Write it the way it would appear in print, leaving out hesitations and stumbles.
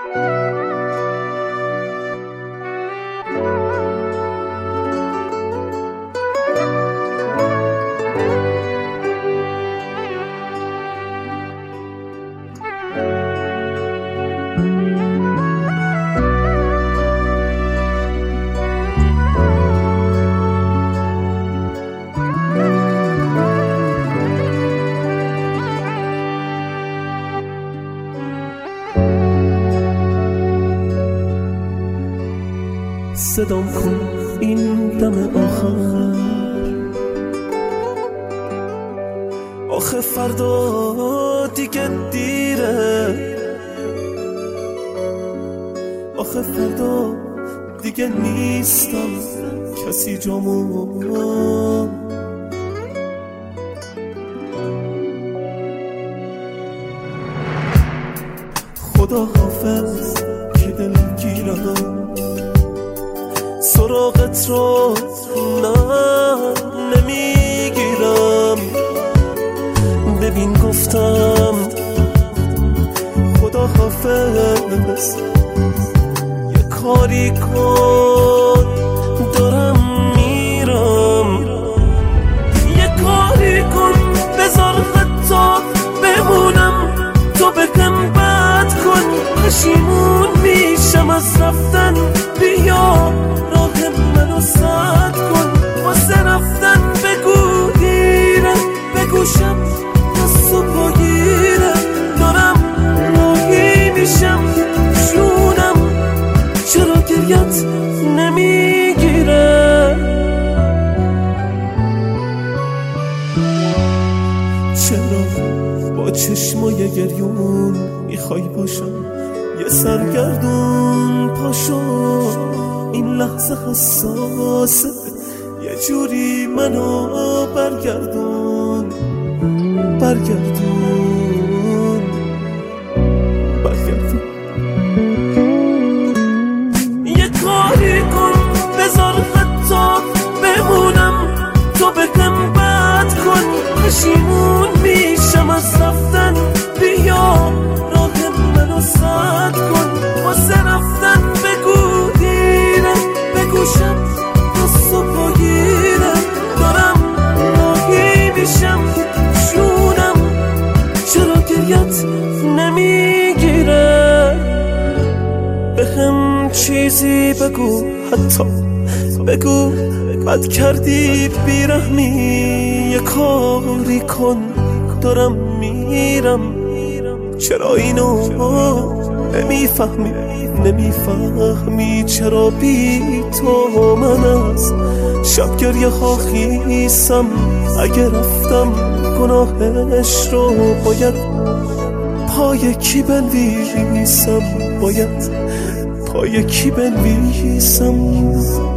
صدام کن این دم آخر، آخه فردا دیگه دیره، آخه فردا دیگه نیستم کسی جامو. خدا حافظ که دلگیرم، سراغت رو نمیگیرم. ببین گفتم خدا حافظ، یه کاری کن دارم میرم، یه کاری کن بذار حتی بمونم، تو بهم بد کن پشیمون میشم از رفتن. بیا راه منو سد کن، واسه رفتن بگو دیرم، بگوشم دستو پاگیرم، دارم راهی میشم جونم، چرا گریت نمیگیره؟ چرا با چشمای گریون میخوای باشم یه سرگردون؟ پاشو این لحظه حساسه، یه جوری منو برگردون، برگردون، برگردون. یه کاری کن بذار حتی بمونم، تو بهم بد کن پشیمون میشم از رفتن. بیا راه منو سد کن، واسه رفتن بگو دیرم، بگوشم دستو پاگیرم، دارم راهی میشم جونم، چرا گریت نمیگیره؟ بهم چیزی بگو، حتی بگو بد کردی بیرحمی، یه کاری کن دارم میرم. چرا اینو نمیفهمی، نمیفهمی چرا بی تو من از شب گریه ها خیسم؟ اگه رفتم گناهش رو باید پای کی بنویسم، باید پای کی بنویسم؟